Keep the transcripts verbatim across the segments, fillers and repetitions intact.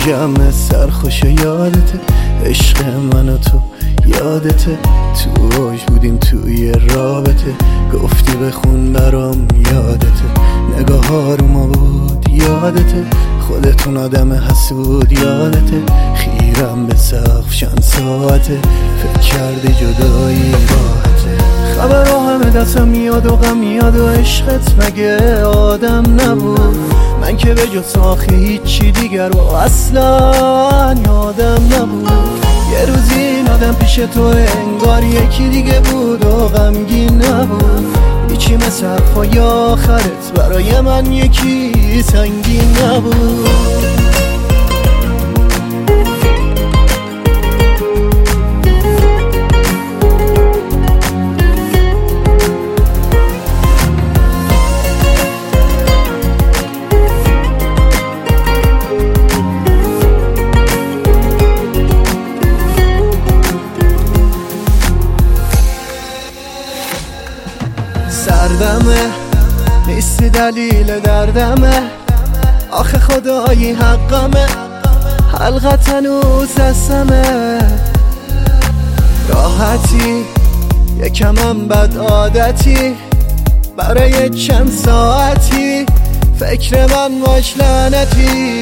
جمع سرخوش یادته، عشق من و تو یادته، تو اوج بودیم توی رابطه، گفتی بخون برام یادته، نگاه ها رو ما بود یادته، خودتون آدم حسود یادته، خیرم به سقف چند ساعته، فکر کردی جدایی راحته، خبرها همه دستم میاد و غم میاد و عشقت مگه آدم نبود، من که به جز آخه هیچی دیگر و اصلا یادم نبود، یه روزی این آدم پیش تو انگار یکی دیگه بود و غمگین نبود، هیچی مثل حرفای آخرت برای من یکی سنگین نبود. سردمه نیستی دلیل دردمه، آخه خدایی حقمه، حلقت هنوز دستمه، راحتی یکمم بد عادتی، برای چند ساعتی فکر من باش لعنتی،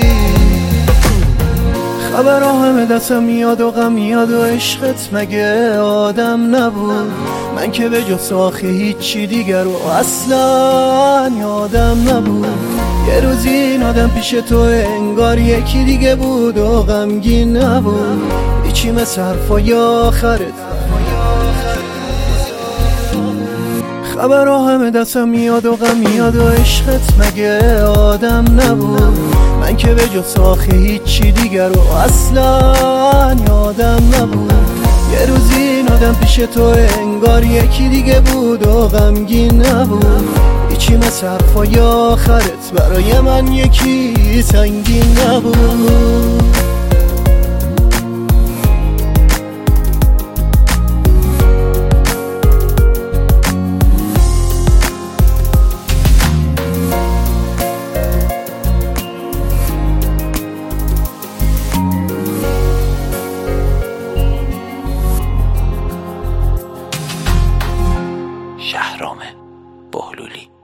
خبرها همه دستم میاد و غم میاد و عشقت مگه آدم نبود، من که به جز آخه هیچی دیگر و اصلا یادم نبود، یه روزی این آدم پیش تو انگار یکی دیگه بود و غمگین نبود، هیچی مثل حرفای آخرت، خبرها همه دستم میاد و غم میاد و عشقت مگه آدم نبود، من که به جز آخه هیچی دیگر و اصلا یادم نبود، یه روزی این آدم پیش تو انگار یکی دیگه بود و غمگین نبود، هیچی مثل حرفای آخرت برای من یکی سنگین نبود. شهرام بهلولی.